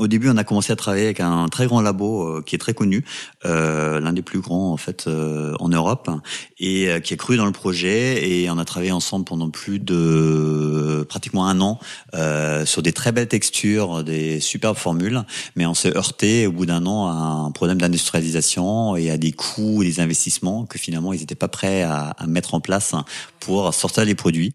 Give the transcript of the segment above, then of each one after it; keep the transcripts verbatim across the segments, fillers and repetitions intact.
Au début, on a commencé à travailler avec un très grand labo euh, qui est très connu, euh, l'un des plus grands en fait euh, en Europe, et euh, qui a cru dans le projet. Et on a travaillé ensemble pendant plus de euh, pratiquement un an euh, sur des très belles textures, des superbes formules. Mais on s'est heurté au bout d'un an à un problème d'industrialisation et à des coûts et des investissements que finalement ils n'étaient pas prêts à, à mettre en place pour sortir les produits.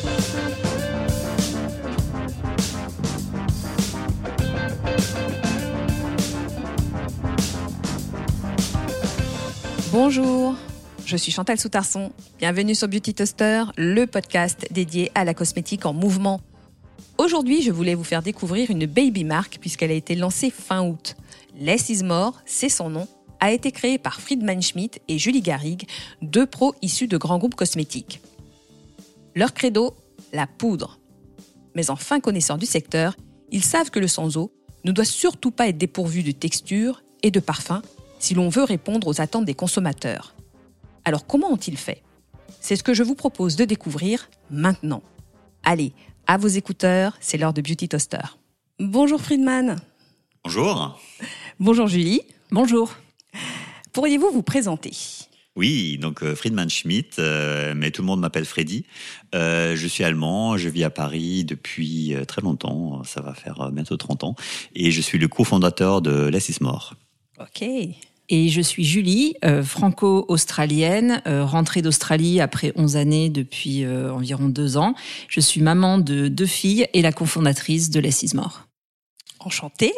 Bonjour, je suis Chantal Soutarson. Bienvenue sur Beauty Toaster, le podcast dédié à la cosmétique en mouvement. Aujourd'hui, je voulais vous faire découvrir une baby marque puisqu'elle a été lancée fin août. Less is More, c'est son nom, a été créée par Friedman Schmidt et Julie Garrigue, deux pros issus de grands groupes cosmétiques. Leur credo, la poudre. Mais en fin connaisseurs du secteur, ils savent que le sans eau ne doit surtout pas être dépourvu de texture et de parfum si l'on veut répondre aux attentes des consommateurs. Alors comment ont-ils fait ? C'est ce que je vous propose de découvrir maintenant. Allez, à vos écouteurs, c'est l'heure de Beauty Toaster. Bonjour Friedman. Bonjour. Bonjour Julie. Bonjour. Pourriez-vous vous présenter ? Oui, donc euh, Friedman Schmidt, euh, mais tout le monde m'appelle Freddy. Euh, je suis allemand, je vis à Paris depuis euh, très longtemps, ça va faire euh, bientôt trente ans, et je suis le cofondateur de Less is More. Ok. Et je suis Julie, euh, franco-australienne, euh, rentrée d'Australie après onze années depuis euh, environ deux ans. Je suis maman de deux filles et la cofondatrice de Less is More. Enchantée.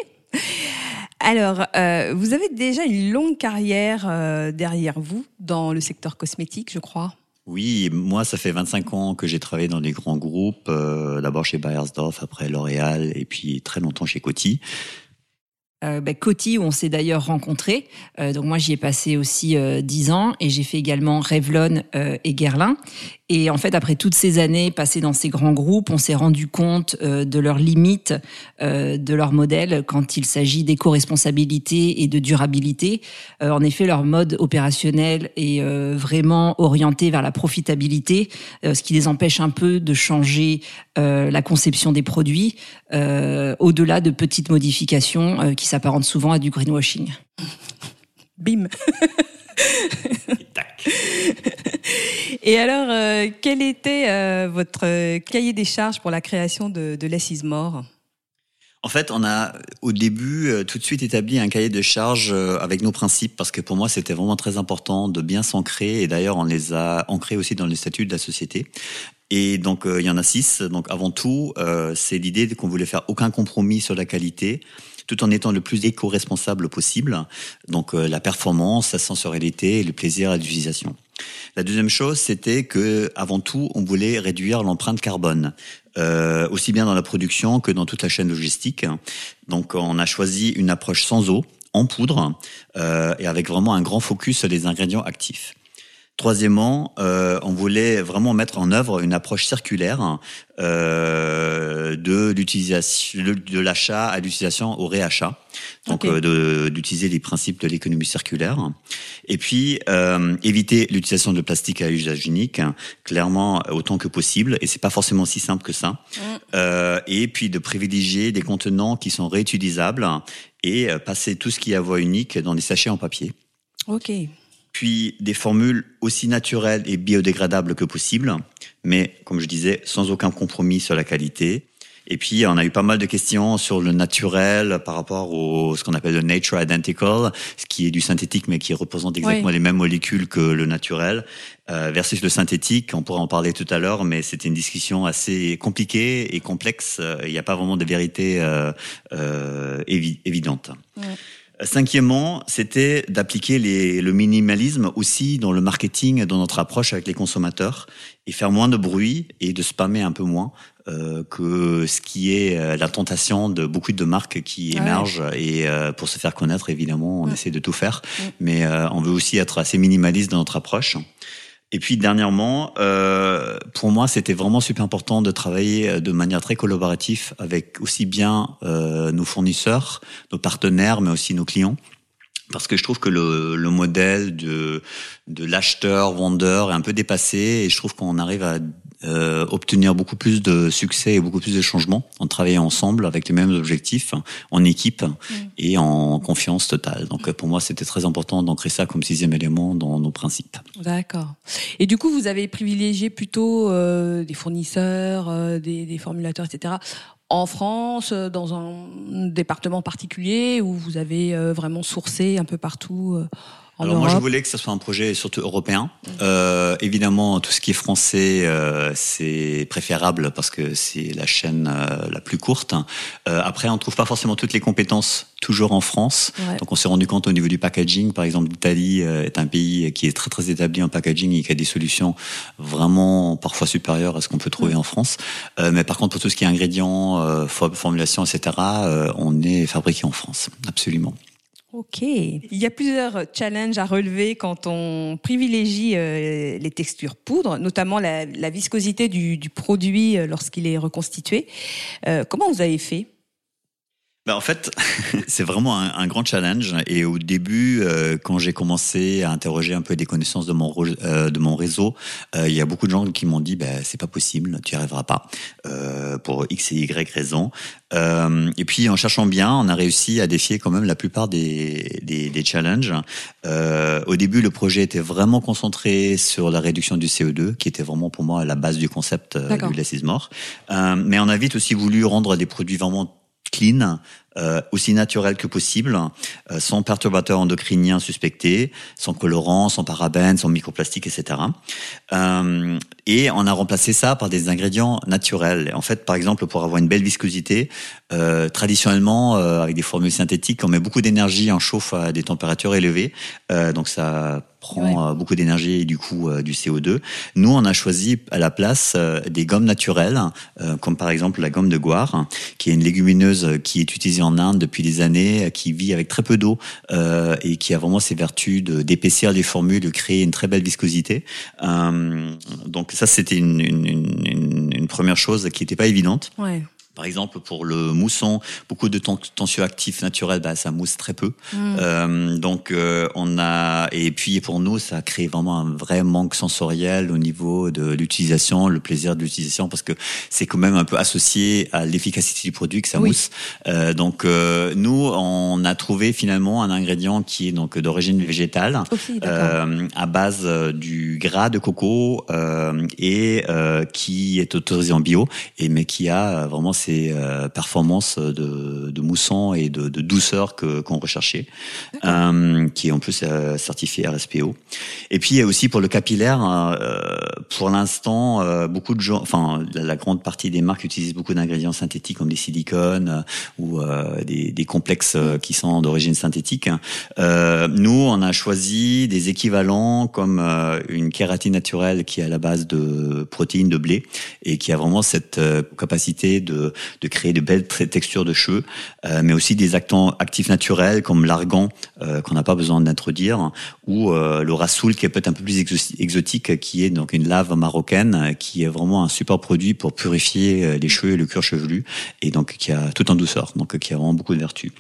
Alors, euh, vous avez déjà une longue carrière euh, derrière vous dans le secteur cosmétique, je crois. Oui, moi, ça fait vingt-cinq ans que j'ai travaillé dans des grands groupes, euh, d'abord chez Beiersdorf, après L'Oréal, et puis très longtemps chez Coty. Euh, bah, Coty, où on s'est d'ailleurs rencontrés. Euh, donc moi, j'y ai passé aussi euh, dix ans et j'ai fait également Revlon euh, et Guerlain. Et en fait, après toutes ces années passées dans ces grands groupes, on s'est rendu compte euh, de leurs limites, euh, de leur modèle quand il s'agit d'éco-responsabilité et de durabilité. Euh, en effet, leur mode opérationnel est euh, vraiment orienté vers la profitabilité, euh, ce qui les empêche un peu de changer euh, la conception des produits, euh, au-delà de petites modifications euh, qui s'apparentent souvent à du greenwashing. Bim. Tac. Et alors, euh, quel était euh, votre euh, cahier des charges pour la création de, de Less is More ? En fait, on a au début euh, tout de suite établi un cahier de charges euh, avec nos principes, parce que pour moi c'était vraiment très important de bien s'ancrer, et d'ailleurs on les a ancrés aussi dans les statuts de la société. Et donc euh, il y en a six. Donc avant tout, euh, c'est l'idée qu'on voulait faire aucun compromis sur la qualité, tout en étant le plus éco-responsable possible. Donc euh, la performance, la sensorialité et le plaisir à l'utilisation. La deuxième chose, c'était que avant tout, on voulait réduire l'empreinte carbone, euh, aussi bien dans la production que dans toute la chaîne logistique. Donc on a choisi une approche sans eau, en poudre, euh, et avec vraiment un grand focus sur les ingrédients actifs. Troisièmement, euh, on voulait vraiment mettre en œuvre une approche circulaire euh, de l'utilisation, de l'achat à l'utilisation au réachat. Donc, okay. euh, de, d'utiliser les principes de l'économie circulaire. Et puis, euh, éviter l'utilisation de plastique à usage unique, clairement autant que possible. Et c'est pas forcément si simple que ça. Mm. Euh, et puis, de privilégier des contenants qui sont réutilisables et passer tout ce qui est à voie unique dans des sachets en papier. Ok. Puis des formules aussi naturelles et biodégradables que possible, mais comme je disais, sans aucun compromis sur la qualité. Et puis on a eu pas mal de questions sur le naturel par rapport au ce qu'on appelle le nature identical, ce qui est du synthétique mais qui représente exactement oui. les mêmes molécules que le naturel, euh, versus le synthétique. On pourra en parler tout à l'heure, mais c'était une discussion assez compliquée et complexe. Il n'y a pas vraiment de vérité euh, euh, évi- évidente. Ouais. Cinquièmement, c'était d'appliquer les, le minimalisme aussi dans le marketing, dans notre approche avec les consommateurs, et faire moins de bruit et de spammer un peu moins euh, que ce qui est euh, la tentation de beaucoup de marques qui émergent. Ouais. Et euh, pour se faire connaître, évidemment, on ouais. essaie de tout faire, ouais. mais euh, on veut aussi être assez minimaliste dans notre approche. Et puis dernièrement, euh, pour moi, c'était vraiment super important de travailler de manière très collaborative avec aussi bien euh, nos fournisseurs, nos partenaires, mais aussi nos clients. Parce que je trouve que le, le modèle de, de l'acheteur-vendeur est un peu dépassé, et je trouve qu'on arrive à, euh, obtenir beaucoup plus de succès et beaucoup plus de changements en travaillant ensemble avec les mêmes objectifs, en équipe mmh. et en confiance totale. Donc pour moi, c'était très important d'ancrer ça comme sixième élément dans nos principes. D'accord. Et du coup, vous avez privilégié plutôt euh, des fournisseurs, euh, des, des formulateurs, et cetera en France, dans un département particulier, où vous avez euh, vraiment sourcé un peu partout euh, en Alors Europe. Moi, je voulais que ce soit un projet surtout européen. Mmh. Euh, évidemment, tout ce qui est français, euh, c'est préférable parce que c'est la chaîne euh, la plus courte. Euh, après, on ne trouve pas forcément toutes les compétences toujours en France. Ouais. Donc, on s'est rendu compte au niveau du packaging. Par exemple, l'Italie est un pays qui est très, très établi en packaging et qui a des solutions vraiment parfois supérieures à ce qu'on peut trouver mmh. en France. Euh, mais par contre, pour tout ce qui est ingrédients, euh, formulation, et cetera, euh, on est fabriqué en France. Absolument. Ok. Il y a plusieurs challenges à relever quand on privilégie euh, les textures poudres, notamment la, la viscosité du, du produit lorsqu'il est reconstitué. Euh, comment vous avez fait ? Ben en fait, c'est vraiment un, un grand challenge. Et au début, euh, quand j'ai commencé à interroger un peu des connaissances de mon, euh, de mon réseau, euh, il y a beaucoup de gens qui m'ont dit ben, « c'est pas possible, tu n'y arriveras pas euh, pour X et Y raisons ». Euh, et puis en cherchant bien, on a réussi à défier quand même la plupart des, des, des challenges. Euh, au début, le projet était vraiment concentré sur la réduction du C O deux, qui était vraiment pour moi la base du concept euh, du Less is More. Euh, mais on a vite aussi voulu rendre des produits vraiment clean, euh, aussi naturel que possible, euh, sans perturbateurs endocriniens suspectés, sans colorants, sans parabènes, sans microplastiques, et cetera. Euh, et on a remplacé ça par des ingrédients naturels. En fait, par exemple, pour avoir une belle viscosité, euh, traditionnellement, euh, avec des formules synthétiques, on met beaucoup d'énergie en chauffe à des températures élevées, euh, donc ça prend ouais. beaucoup d'énergie et du coup euh, du C O deux. Nous, on a choisi à la place euh, des gommes naturelles, euh, comme par exemple la gomme de goire, qui est une légumineuse qui est utilisée en Inde depuis des années, qui vit avec très peu d'eau euh, et qui a vraiment ses vertus de, d'épaissir les formules, de créer une très belle viscosité. Euh, donc ça, c'était une, une, une, une première chose qui n'était pas évidente. Ouais. Par exemple, pour le mousson, beaucoup de tensioactifs naturels, bah, ça mousse très peu. Mmh. Euh, donc, euh, on a, et puis pour nous, ça a créé vraiment un vrai manque sensoriel au niveau de l'utilisation, le plaisir de l'utilisation, parce que c'est quand même un peu associé à l'efficacité du produit que ça oui. mousse. Euh, donc, euh, nous, on a trouvé finalement un ingrédient qui est donc d'origine végétale, okay, euh, à base du gras de coco euh, et euh, qui est autorisé en bio, et mais qui a vraiment ces euh, performances de, de mousson et de, de douceur que qu'on recherchait, euh, qui est en plus euh, certifié R S P O. Et puis aussi pour le capillaire, euh, pour l'instant, euh, beaucoup de gens, enfin la, la grande partie des marques utilisent beaucoup d'ingrédients synthétiques comme des silicones euh, ou euh, des, des complexes euh, qui sont d'origine synthétique. Euh, nous, on a choisi des équivalents comme euh, une kératine naturelle qui est à la base de protéines de blé et qui a vraiment cette euh, capacité de de créer de belles textures de cheveux, euh, mais aussi des actants actifs naturels comme l'argan euh, qu'on n'a pas besoin d'introduire, ou euh, le rassoul qui est peut-être un peu plus exotique, qui est donc une lave marocaine, qui est vraiment un super produit pour purifier les cheveux et le cuir chevelu, et donc qui a tout en douceur, donc qui a vraiment beaucoup de vertus.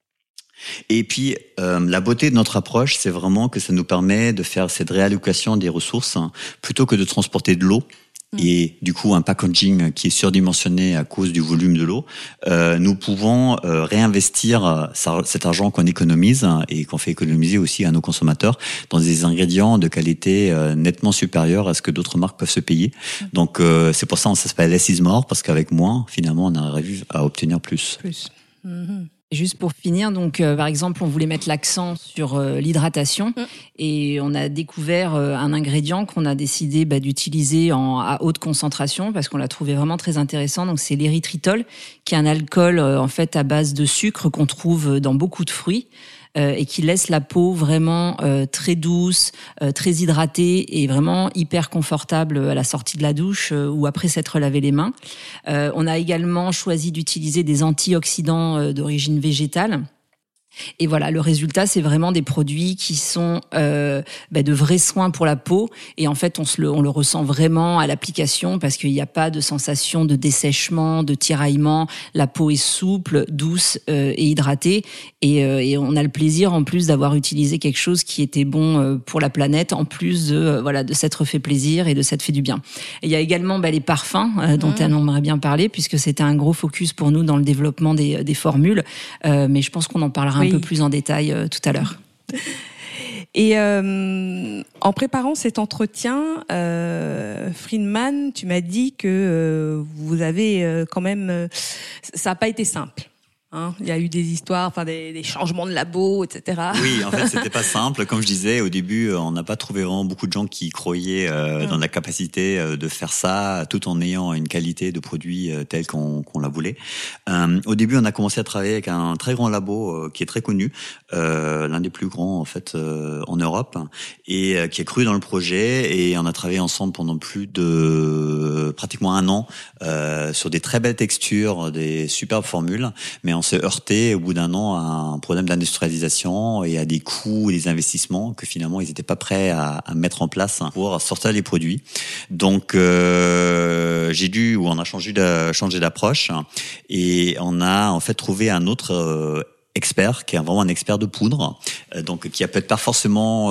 Et puis, euh, la beauté de notre approche, c'est vraiment que ça nous permet de faire cette réallocation des ressources, hein, plutôt que de transporter de l'eau. Et du coup, un packaging qui est surdimensionné à cause du volume de l'eau, euh, nous pouvons euh, réinvestir ça, cet argent qu'on économise et qu'on fait économiser aussi à nos consommateurs dans des ingrédients de qualité euh, nettement supérieure à ce que d'autres marques peuvent se payer. Donc, euh, c'est pour ça qu'on s'appelle Less is More, parce qu'avec moins, finalement, on arrive à obtenir plus. Plus. Mm-hmm. Juste pour finir, donc euh, par exemple, on voulait mettre l'accent sur euh, l'hydratation mmh. et on a découvert euh, un ingrédient qu'on a décidé bah, d'utiliser en, à haute concentration parce qu'on l'a trouvé vraiment très intéressant. Donc c'est l'érythritol, qui est un alcool euh, en fait à base de sucre qu'on trouve dans beaucoup de fruits. Euh, et qui laisse la peau vraiment euh, très douce, euh, très hydratée et vraiment hyper confortable à la sortie de la douche euh, ou après s'être lavé les mains. Euh, on a également choisi d'utiliser des antioxydants euh, d'origine végétale. Et voilà, le résultat, c'est vraiment des produits qui sont euh, bah, de vrais soins pour la peau. Et en fait, on, se le, on le ressent vraiment à l'application parce qu'il n'y a pas de sensation de dessèchement, de tiraillement. La peau est souple, douce euh, et hydratée. Et, euh, et on a le plaisir, en plus, d'avoir utilisé quelque chose qui était bon euh, pour la planète, en plus de, euh, voilà, de s'être fait plaisir et de s'être fait du bien. Et il y a également bah, les parfums euh, dont mmh. on aimerait bien parler, puisque c'était un gros focus pour nous dans le développement des, des formules. Euh, mais je pense qu'on en parlera oui. un peu plus en détail euh, tout à l'heure. Et euh, en préparant cet entretien, euh, Friedman, tu m'as dit que euh, vous avez euh, quand même, euh, ça n'a pas été simple. Hein, il y a eu des histoires, enfin des, des changements de labo, et cetera. Oui, en fait, c'était pas simple. Comme je disais au début, on n'a pas trouvé vraiment beaucoup de gens qui croyaient euh, mmh. dans la capacité euh, de faire ça, tout en ayant une qualité de produit euh, telle qu'on, qu'on la voulait. Euh, au début, on a commencé à travailler avec un très grand labo euh, qui est très connu, euh, l'un des plus grands en fait euh, en Europe, et euh, qui a cru dans le projet. Et on a travaillé ensemble pendant plus de pratiquement un an euh, sur des très belles textures, des superbes formules, mais on s'est heurté au bout d'un an à un problème d'industrialisation et à des coûts et des investissements que finalement ils n'étaient pas prêts à, à mettre en place pour sortir les produits. Donc euh, j'ai dû, ou on a changé, de, changé d'approche et on a en fait trouvé un autre euh, expert qui est vraiment un expert de poudre, donc qui a peut-être pas forcément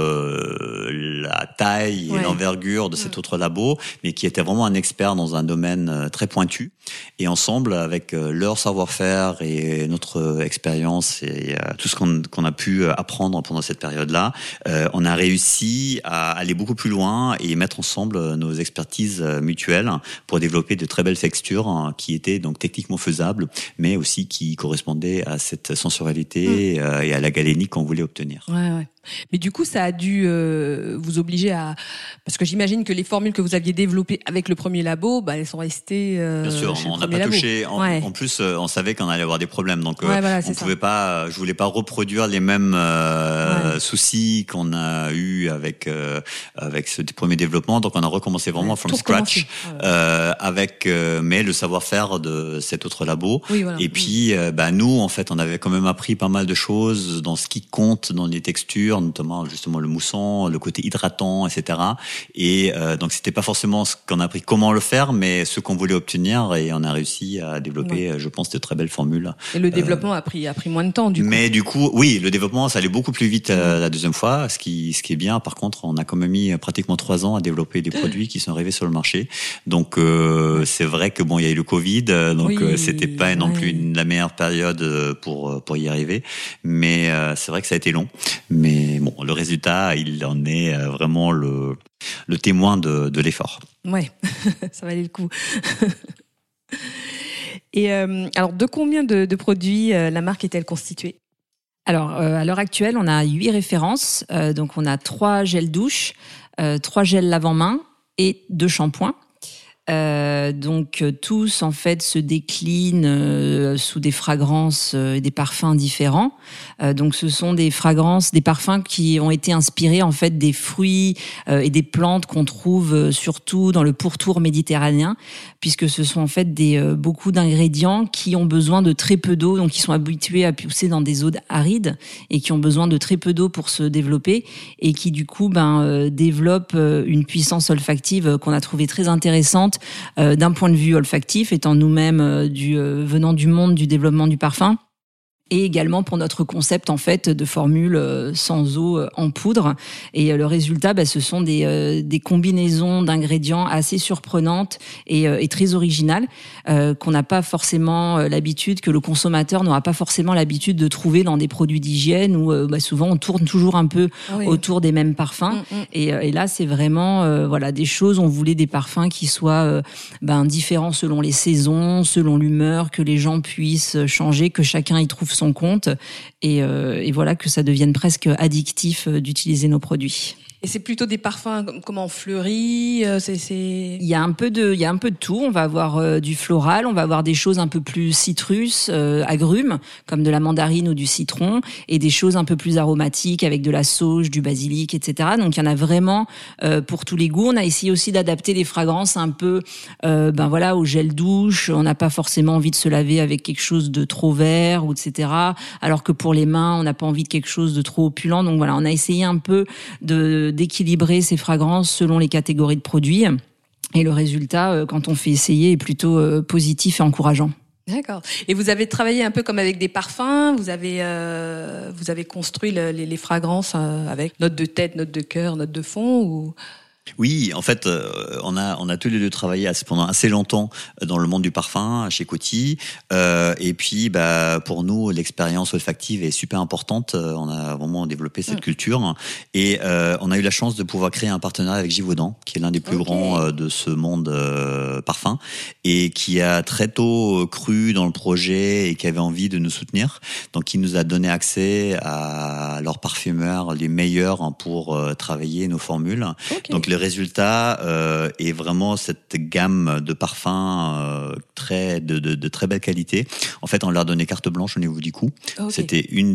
euh, la taille ouais. et l'envergure de cet ouais. autre labo, mais qui était vraiment un expert dans un domaine très pointu. Et ensemble, avec leur savoir-faire et notre expérience et euh, tout ce qu'on, qu'on a pu apprendre pendant cette période-là, euh, on a réussi à aller beaucoup plus loin et mettre ensemble nos expertises mutuelles pour développer de très belles textures hein, qui étaient donc techniquement faisables, mais aussi qui correspondaient à cette sensualité mmh. euh, et à la galénique qu'on voulait obtenir. Ouais, ouais. Mais du coup, ça a dû euh, vous obliger à... Parce que j'imagine que les formules que vous aviez développées avec le premier labo, bah, elles sont restées euh, Bien sûr, on n'a pas labo. touché. En, ouais. en plus, euh, on savait qu'on allait avoir des problèmes. Donc, euh, ouais, voilà, on pouvait pas, je voulais pas reproduire les mêmes euh, ouais. soucis qu'on a eu avec euh, avec ce premier développement. Donc, on a recommencé vraiment ouais, from scratch, ouais. euh, avec euh, mais le savoir-faire de cet autre labo. Oui, voilà. Et puis, euh, bah, nous, en fait, on avait quand même appris pas mal de choses dans ce qui compte dans les textures, notamment justement le mousson, le côté hydratant, et cetera. Et euh, donc c'était pas forcément ce qu'on a appris comment le faire, mais ce qu'on voulait obtenir, et on a réussi à développer, ouais. je pense, de très belles formules. Et le développement euh, a pris a pris moins de temps du coup. Mais du coup, oui, le développement ça allait beaucoup plus vite euh, la deuxième fois. Ce qui ce qui est bien, par contre, on a quand même mis pratiquement trois ans à développer des produits qui sont arrivés sur le marché. Donc euh, c'est vrai que bon, il y a eu le Covid, donc oui, euh, c'était pas non ouais. plus une, la meilleure période pour pour y arriver. Mais euh, c'est vrai que ça a été long. Mais bon, le résultat, il en est vraiment le, le témoin de, de l'effort. Ouais, ça valait le coup. Et euh, alors, de combien de, de produits euh, la marque est-elle constituée ? Alors, euh, à l'heure actuelle, on a huit références. Euh, donc, on a trois gels douche, euh, trois gels lave-main et deux shampoings. Euh, donc euh, tous en fait se déclinent euh, sous des fragrances et euh, des parfums différents. Euh, donc ce sont des fragrances, des parfums qui ont été inspirés en fait des fruits euh, et des plantes qu'on trouve euh, surtout dans le pourtour méditerranéen, puisque ce sont en fait des euh, beaucoup d'ingrédients qui ont besoin de très peu d'eau, donc qui sont habitués à pousser dans des eaux arides et qui ont besoin de très peu d'eau pour se développer et qui du coup ben euh, développent euh, une puissance olfactive qu'on a trouvée très intéressante. Euh, d'un point de vue olfactif, étant nous-mêmes euh, du, euh, venant du monde du développement du parfum, et également pour notre concept en fait de formule euh, sans eau euh, en poudre. Et euh, le résultat, bah, ce sont des, euh, des combinaisons d'ingrédients assez surprenantes et, euh, et très originales euh, qu'on n'a pas forcément euh, l'habitude, que le consommateur n'aura pas forcément l'habitude de trouver dans des produits d'hygiène où euh, bah, souvent on tourne toujours un peu oui. autour des mêmes parfums. Mmh, mmh. Et, euh, et là, c'est vraiment euh, voilà des choses. On voulait des parfums qui soient euh, ben, différents selon les saisons, selon l'humeur, que les gens puissent changer, que chacun y trouve son compte et, euh, et voilà que ça devienne presque addictif d'utiliser nos produits. Et c'est plutôt des parfums comment fleuris, c'est, c'est... Il y a un peu de, il y a un peu de tout. On va avoir euh, du floral, on va avoir des choses un peu plus citrus, euh, agrumes, comme de la mandarine ou du citron, et des choses un peu plus aromatiques avec de la sauge, du basilic, et cetera. Donc il y en a vraiment euh, pour tous les goûts. On a essayé aussi d'adapter les fragrances un peu, euh, ben voilà, au gel douche. On n'a pas forcément envie de se laver avec quelque chose de trop vert ou et cetera. Alors que pour les mains, on n'a pas envie de quelque chose de trop opulent. Donc voilà, on a essayé un peu de d'équilibrer ces fragrances selon les catégories de produits. Et le résultat, quand on fait essayer, est plutôt positif et encourageant. D'accord. Et vous avez travaillé un peu comme avec des parfums. Vous avez euh, vous avez construit le, les, les fragrances avec notes de tête, notes de cœur, notes de fond ou... Oui, en fait, euh, on a on a tous les deux travaillé assez, pendant assez longtemps dans le monde du parfum chez Coty. Euh, et puis, bah, pour nous, l'expérience olfactive est super importante. On a vraiment développé cette mmh. culture. Et euh, on a eu la chance de pouvoir créer un partenariat avec Givaudan, qui est l'un des plus okay. grands euh, de ce monde euh, parfum, et qui a très tôt cru dans le projet et qui avait envie de nous soutenir. Donc, il nous a donné accès à leurs parfumeurs les meilleurs pour euh, travailler nos formules. Okay. Donc, le résultat euh, est vraiment cette gamme de parfums euh, très de, de, de très belle qualité. En fait, on leur a donné carte blanche au niveau du coût. Okay. C'était une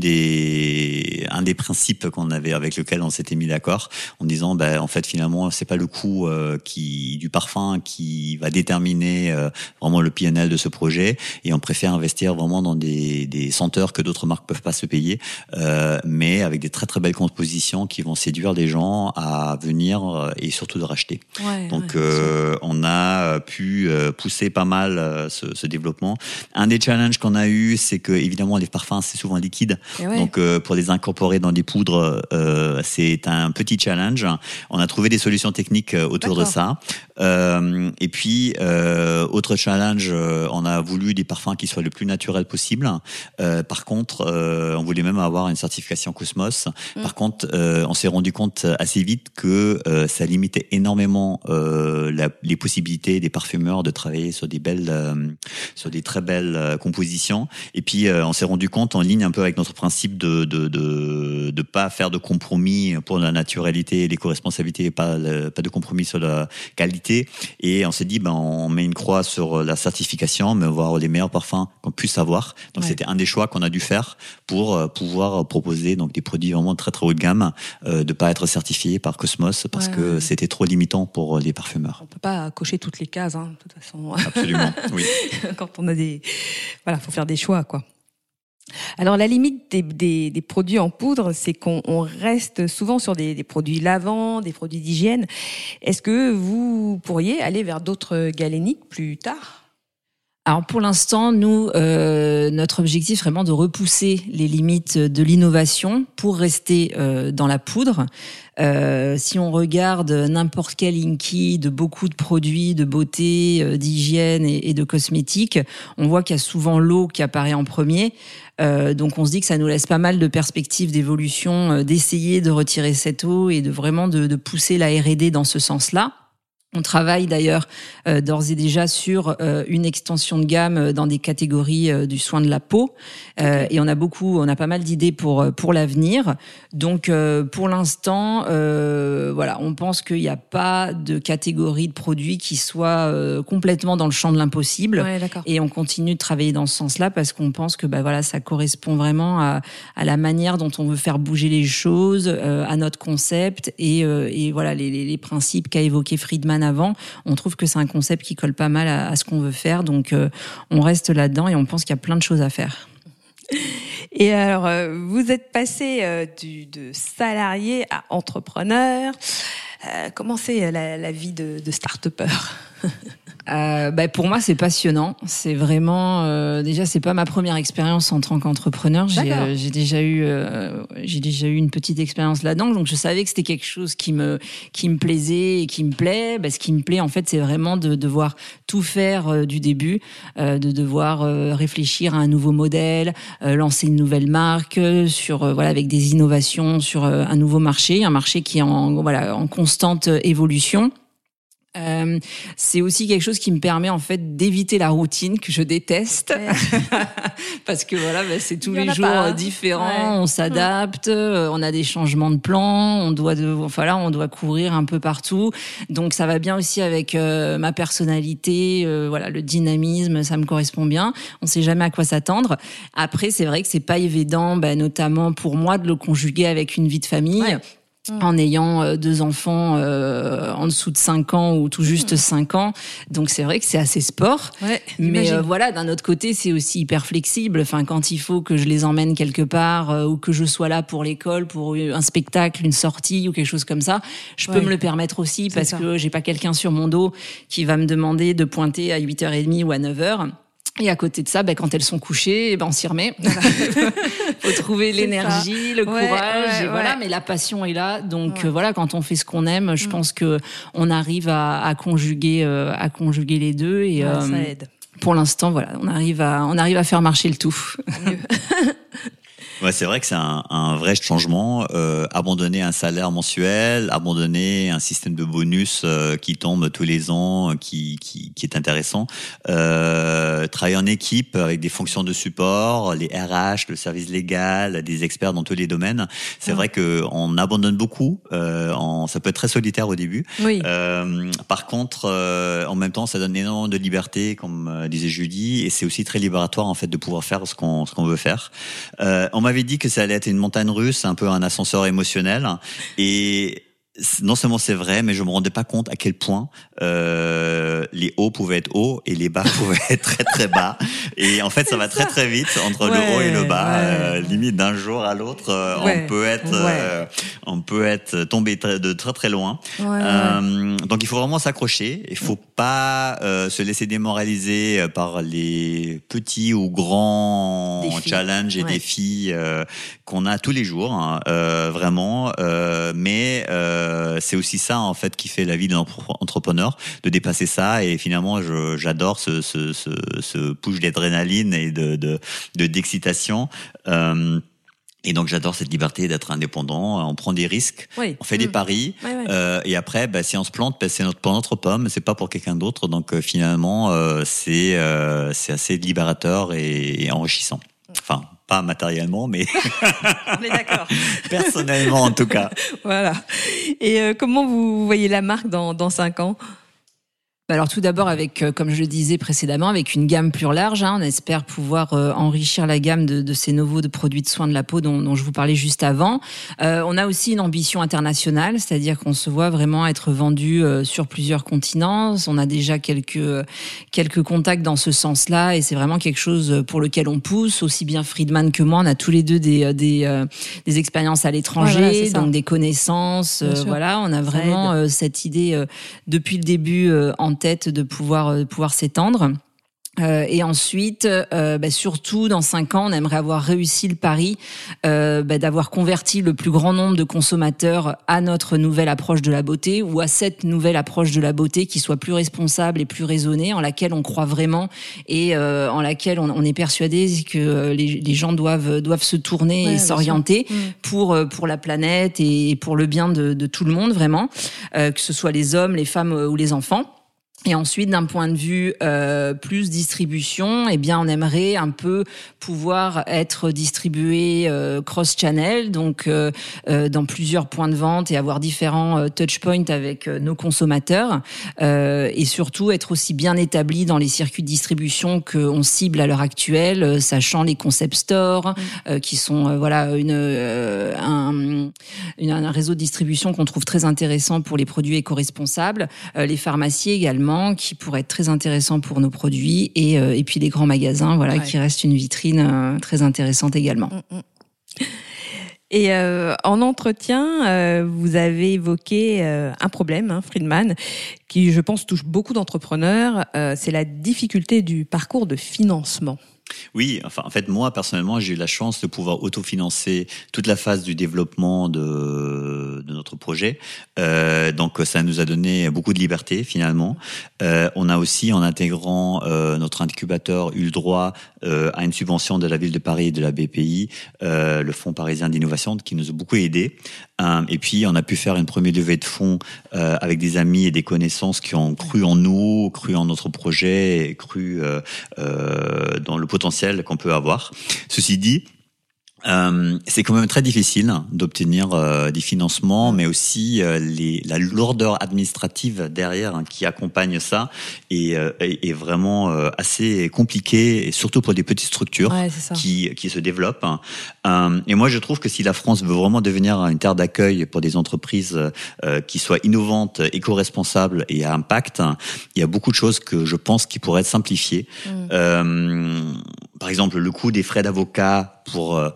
des un des principes qu'on avait avec lequel on s'était mis d'accord en disant, ben en fait finalement c'est pas le coût euh, qui du parfum qui va déterminer euh, vraiment le P and L de ce projet, et on préfère investir vraiment dans des des senteurs que d'autres marques peuvent pas se payer, euh, mais avec des très très belles compositions qui vont séduire les gens à venir et surtout de racheter. Ouais, Donc, ouais, euh, on a pu pousser pas mal euh, ce, ce développement. Un des challenges qu'on a eu, c'est que évidemment les parfums c'est souvent liquide. Ouais. Donc, euh, pour les incorporer dans des poudres, euh, c'est un petit challenge. On a trouvé des solutions techniques autour D'accord. de ça. Euh, et puis, euh, autre challenge, euh, on a voulu des parfums qui soient le plus naturels possible. Euh, par contre, euh, on voulait même avoir une certification Cosmos. Mm. Par contre, euh, on s'est rendu compte assez vite que euh, ça limitait énormément euh, la, les possibilités des parfumeurs de travailler sur des belles, euh, sur des très belles euh, compositions. Et puis, euh, on s'est rendu compte en ligne un peu avec notre principe de de de, de pas faire de compromis pour la naturalité et l'éco-responsabilité, pas le, pas de compromis sur la qualité. Et on s'est dit, ben on met une croix sur la certification, mais on va avoir les meilleurs parfums qu'on puisse avoir. Donc, ouais. c'était un des choix qu'on a dû faire pour euh, pouvoir proposer donc des produits vraiment très très haut de gamme, euh, de pas être certifiés par Cosmos parce ouais, que ouais. c'était trop limitant pour les parfumeurs. On peut pas cocher toutes les cases, hein, de toute façon. Absolument, oui. Quand on a des, voilà, faut faire des choix, quoi. Alors la limite des, des, des produits en poudre, c'est qu'on on reste souvent sur des, des produits lavants, des produits d'hygiène. Est-ce que vous pourriez aller vers d'autres galéniques plus tard ? Alors pour l'instant, nous, euh, notre objectif est vraiment de repousser les limites de l'innovation pour rester euh, dans la poudre. Euh, si on regarde n'importe quel Inky de beaucoup de produits de beauté, euh, d'hygiène et, et de cosmétiques, on voit qu'il y a souvent l'eau qui apparaît en premier. Euh, donc on se dit que ça nous laisse pas mal de perspectives d'évolution, euh, d'essayer de retirer cette eau et de vraiment de, de pousser la R et D dans ce sens-là. On travaille d'ailleurs euh, d'ores et déjà sur euh, une extension de gamme dans des catégories euh, du soin de la peau, euh, okay. et on a beaucoup, on a pas mal d'idées pour pour l'avenir. Donc euh, pour l'instant, euh, voilà, on pense qu'il n'y a pas de catégorie de produits qui soit euh, complètement dans le champ de l'impossible, ouais, d'accord. et on continue de travailler dans ce sens-là parce qu'on pense que bah voilà, ça correspond vraiment à à la manière dont on veut faire bouger les choses, euh, à notre concept et euh, et voilà les les, les principes qu'a évoqué Friedman avant. On trouve que c'est un concept qui colle pas mal à, à ce qu'on veut faire, donc euh, on reste là-dedans et on pense qu'il y a plein de choses à faire. Et alors, euh, vous êtes passé euh, du, de salarié à entrepreneur. Euh, comment c'est la, la vie de, de start-upper ? Euh, bah pour moi c'est passionnant, c'est vraiment euh, déjà c'est pas ma première expérience en tant qu'entrepreneur, j'ai, euh, j'ai déjà eu euh, j'ai déjà eu une petite expérience là-dedans, donc je savais que c'était quelque chose qui me qui me plaisait et qui me plaît. Bah, ce qui me plaît en fait c'est vraiment de devoir tout faire euh, du début, euh, de devoir euh, réfléchir à un nouveau modèle, euh, lancer une nouvelle marque euh, sur euh, voilà avec des innovations sur euh, un nouveau marché, un marché qui est en voilà en constante évolution. Euh, c'est aussi quelque chose qui me permet en fait d'éviter la routine que je déteste parce que voilà bah, c'est tous les jours pas. différents, ouais. on s'adapte, mmh. on a des changements de plan, on doit de, enfin là on doit courir un peu partout, donc ça va bien aussi avec euh, ma personnalité, euh, voilà le dynamisme, ça me correspond bien. On sait jamais à quoi s'attendre. Après c'est vrai que c'est pas évident, bah, notamment pour moi de le conjuguer avec une vie de famille. Ouais. Mmh. En ayant euh, deux enfants euh, en dessous de cinq ans ou tout juste mmh. cinq ans. Donc c'est vrai que c'est assez sport. Ouais, mais euh, voilà, d'un autre côté, c'est aussi hyper flexible. Enfin, quand il faut que je les emmène quelque part euh, ou que je sois là pour l'école, pour un spectacle, une sortie ou quelque chose comme ça, je ouais. peux me le permettre aussi c'est parce ça. que j'ai pas quelqu'un sur mon dos qui va me demander de pointer à huit heures trente ou à neuf heures. Et à côté de ça, ben, quand elles sont couchées, ben, on s'y remet. Faut trouver c'est l'énergie, ça. le ouais, courage, ouais, et voilà. Ouais. Mais la passion est là. Donc, ouais. euh, voilà, quand on fait ce qu'on aime, je mmh. pense que on arrive à, à conjuguer, euh, à conjuguer les deux. Et, ouais, euh, ça aide. Pour l'instant, voilà, on arrive à, on arrive à faire marcher le tout. Mieux. Ouais, c'est vrai que c'est un, un vrai changement. Euh, abandonner un salaire mensuel, abandonner un système de bonus euh, qui tombe tous les ans, qui, qui, qui est intéressant. Euh, travailler en équipe avec des fonctions de support, les R H, le service légal, des experts dans tous les domaines. C'est ouais. vrai que on abandonne beaucoup. Euh, en, ça peut être très solitaire au début. Oui. Euh, par contre, euh, en même temps, ça donne énormément de liberté, comme euh, disait Julie, et c'est aussi très libératoire en fait de pouvoir faire ce qu'on, ce qu'on veut faire. Euh, on m'avait dit que ça allait être une montagne russe, un peu un ascenseur émotionnel. Et non seulement c'est vrai, mais je me rendais pas compte à quel point euh, les hauts pouvaient être hauts et les bas pouvaient être très très bas. Et en fait, ça va très très vite entre ouais, le haut et le bas. Ouais. Euh, limite d'un jour à l'autre, euh, ouais. on peut être, ouais. euh, on peut être tombé très, de très très loin. Ouais, euh, donc il faut vraiment s'accrocher. Il faut pas euh, se laisser démoraliser par les petits ou grands défis. challenges et ouais. défis euh, qu'on a tous les jours, hein, euh, vraiment. Euh, mais euh, c'est aussi ça en fait qui fait la vie d'un entrepreneur, de dépasser ça. Et finalement, je, j'adore ce, ce, ce, ce push d'adrénaline et de, de, de d'excitation. Euh, Et donc j'adore cette liberté d'être indépendant. On prend des risques, oui. on fait mmh. des paris, oui, oui. Euh, et après, bah, si on se plante, bah, c'est notre, pour notre pomme, c'est pas pour quelqu'un d'autre. Donc euh, finalement, euh, c'est euh, c'est assez libérateur et, et enrichissant. Enfin, pas matériellement, mais on est d'accord. Personnellement, en tout cas. Voilà. Et euh, comment vous voyez la marque dans dans cinq ans? Alors tout d'abord avec, euh, comme je le disais précédemment, avec une gamme plus large. Hein, on espère pouvoir euh, enrichir la gamme de, de ces nouveaux de produits de soins de la peau dont, dont je vous parlais juste avant. Euh, on a aussi une ambition internationale, c'est-à-dire qu'on se voit vraiment être vendu euh, sur plusieurs continents. On a déjà quelques euh, quelques contacts dans ce sens-là, et c'est vraiment quelque chose pour lequel on pousse. Aussi bien Friedman que moi, on a tous les deux des des euh, des expériences à l'étranger, ouais, voilà, donc des connaissances. Euh, voilà, on a vraiment euh, cette idée euh, depuis le début euh, en tête de pouvoir euh, pouvoir s'étendre. Euh, et ensuite, euh, bah, surtout dans cinq ans, on aimerait avoir réussi le pari euh, bah, d'avoir converti le plus grand nombre de consommateurs à notre nouvelle approche de la beauté, ou à cette nouvelle approche de la beauté qui soit plus responsable et plus raisonnée, en laquelle on croit vraiment et euh, en laquelle on, on est persuadé que les, les gens doivent doivent se tourner ouais, et s'orienter mmh. pour pour la planète et pour le bien de, de tout le monde vraiment, euh, que ce soit les hommes, les femmes ou les enfants. Et ensuite, d'un point de vue euh, plus distribution, eh bien, on aimerait un peu pouvoir être distribué euh, cross-channel, donc euh, euh, dans plusieurs points de vente et avoir différents euh, touchpoints avec euh, nos consommateurs, euh, et surtout être aussi bien établi dans les circuits de distribution qu'on cible à l'heure actuelle, euh, sachant les concept stores, euh, qui sont euh, voilà une, euh, un, une un réseau de distribution qu'on trouve très intéressant pour les produits éco-responsables, euh, les pharmacies également, qui pourrait être très intéressant pour nos produits, et, euh, et puis les grands magasins, voilà, ouais. qui restent une vitrine euh, très intéressante également. Mmh, mmh. Et euh, en entretien, euh, vous avez évoqué euh, un problème, hein, Friedman, qui, je pense, touche beaucoup d'entrepreneurs. Euh, c'est la difficulté du parcours de financement. Oui, enfin, en fait, moi, personnellement, j'ai eu la chance de pouvoir autofinancer toute la phase du développement de, de notre projet. Euh, donc, ça nous a donné beaucoup de liberté, finalement. Euh, on a aussi, en intégrant euh, notre incubateur, eu le droit euh, à une subvention de la ville de Paris et de la B P I, euh, le Fonds parisien d'innovation, qui nous a beaucoup aidés. Euh, et puis, on a pu faire une première levée de fonds euh, avec des amis et des connaissances qui ont cru en nous, cru en notre projet, et cru euh, euh, dans le potentiel qu'on peut avoir. Ceci dit, Euh, c'est quand même très difficile d'obtenir euh, des financements, mais aussi euh, les, la lourdeur administrative derrière hein, qui accompagne ça est, euh, est vraiment euh, assez compliquée, et surtout pour des petites structures ouais, qui, qui se développent. Euh, et moi, je trouve que si la France veut vraiment devenir une terre d'accueil pour des entreprises euh, qui soient innovantes, éco-responsables et à impact, il y a beaucoup de choses que je pense qui pourraient être simplifiées. Mmh. Euh, par exemple, le coût des frais d'avocat pour euh,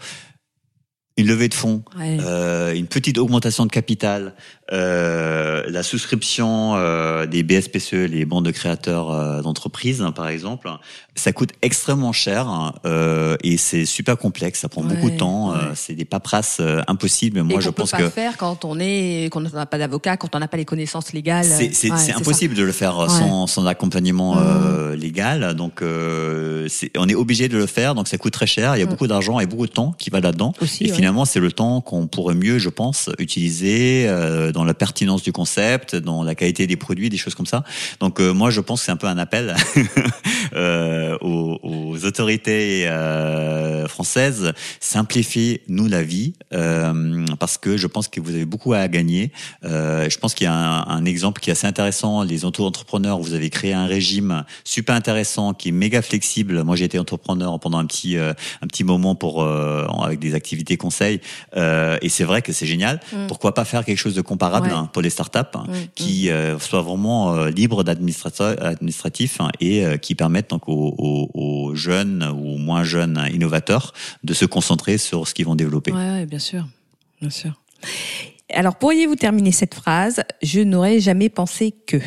une levée de fonds, ouais. euh, une petite augmentation de capital, euh, la souscription euh, des B S P C E, les bons de créateurs euh, d'entreprises, hein, par exemple, ça coûte extrêmement cher hein, euh, et c'est super complexe, ça prend ouais, beaucoup de temps, ouais. euh, c'est des paperasses euh, impossibles. Moi, et je qu'on pense peut pas que faire quand on est, quand on n'a pas d'avocat, quand on n'a pas les connaissances légales. C'est, c'est, ouais, c'est impossible ça. de le faire ouais. sans, sans accompagnement mmh. euh, légal. Donc, euh, c'est, on est obligé de le faire. Donc, ça coûte très cher. Il y a mmh. beaucoup d'argent et beaucoup de temps qui va là-dedans. Aussi, et ouais. finalement, c'est le temps qu'on pourrait mieux, je pense, utiliser euh, dans la pertinence du concept, dans la qualité des produits, des choses comme ça. Donc, euh, moi, je pense que c'est un peu un appel euh, aux, aux autorités euh, françaises. Simplifiez-nous la vie euh, parce que je pense que vous avez beaucoup à gagner. Euh, je pense qu'il y a un, un exemple qui est assez intéressant. Les auto-entrepreneurs, vous avez créé un régime super intéressant qui est méga flexible. Moi, j'ai été entrepreneur pendant un petit euh, un petit moment pour euh, avec des activités conseils. Euh, et c'est vrai que c'est génial. Mm. Pourquoi pas faire quelque chose de comparable ouais. hein, pour les startups hein, mm. qui euh, soient vraiment euh, libres d'administratif hein, et euh, qui permettent donc aux, aux, aux jeunes ou moins jeunes innovateurs de se concentrer sur ce qu'ils vont développer. Ouais, ouais, bien sûr, bien sûr. Alors, pourriez-vous terminer cette phrase ? Je n'aurais jamais pensé que.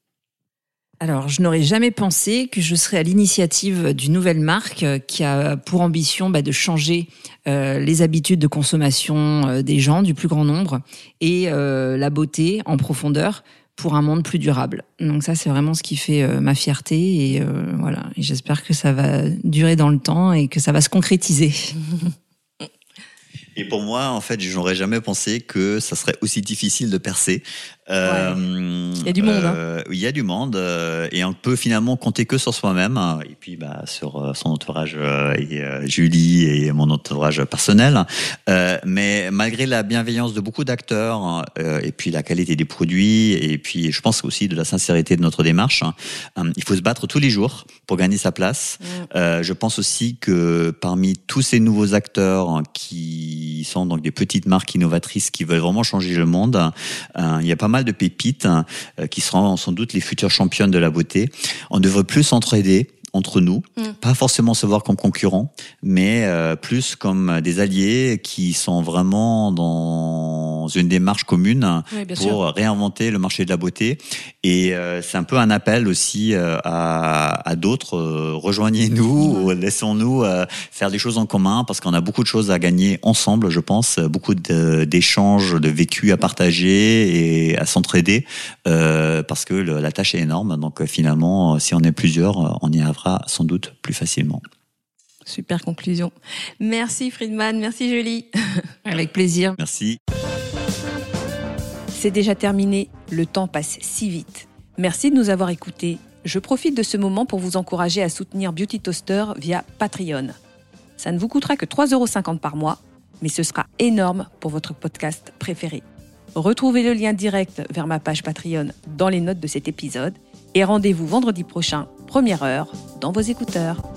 Alors, je n'aurais jamais pensé que je serais à l'initiative d'une nouvelle marque qui a pour ambition bah, de changer euh, les habitudes de consommation euh, des gens, du plus grand nombre, et euh, la beauté en profondeur pour un monde plus durable. Donc ça, c'est vraiment ce qui fait euh, ma fierté, et euh, voilà. Et j'espère que ça va durer dans le temps et que ça va se concrétiser. Et pour moi, en fait, je n'aurais jamais pensé que ça serait aussi difficile de percer. Euh, ouais. Il y a du monde. Euh, hein. Il y a du monde euh, et on peut finalement compter que sur soi-même et puis bah sur euh, son entourage euh, et euh, Julie et mon entourage personnel. Euh, mais malgré la bienveillance de beaucoup d'acteurs euh, et puis la qualité des produits et puis je pense aussi de la sincérité de notre démarche, hein, il faut se battre tous les jours pour gagner sa place. Ouais. Euh, je pense aussi que parmi tous ces nouveaux acteurs hein, qui sont donc des petites marques innovatrices qui veulent vraiment changer le monde, euh, il y a pas mal de pépites hein, qui seront sans doute les futures championnes de la beauté. On devrait plus s'entraider entre nous, mmh. pas forcément se voir comme concurrents, mais euh, plus comme des alliés qui sont vraiment dans une démarche commune oui, pour sûr. réinventer le marché de la beauté. Et euh, c'est un peu un appel aussi euh, à, à d'autres. Euh, rejoignez-nous, mmh. laissons-nous euh, faire des choses en commun parce qu'on a beaucoup de choses à gagner ensemble, je pense, beaucoup de, d'échanges, de vécus à partager et à s'entraider euh, parce que le, la tâche est énorme. Donc finalement, si on est plusieurs, on y arrivera sans doute plus facilement. Super conclusion. Merci Friedman, merci Julie. Avec plaisir. Merci. C'est déjà terminé, le temps passe si vite. Merci de nous avoir écoutés. Je profite de ce moment pour vous encourager à soutenir Beauty Toaster via Patreon. Ça ne vous coûtera que trois euros cinquante par mois, mais ce sera énorme pour votre podcast préféré. Retrouvez le lien direct vers ma page Patreon dans les notes de cet épisode et rendez-vous vendredi prochain, première heure, dans vos écouteurs.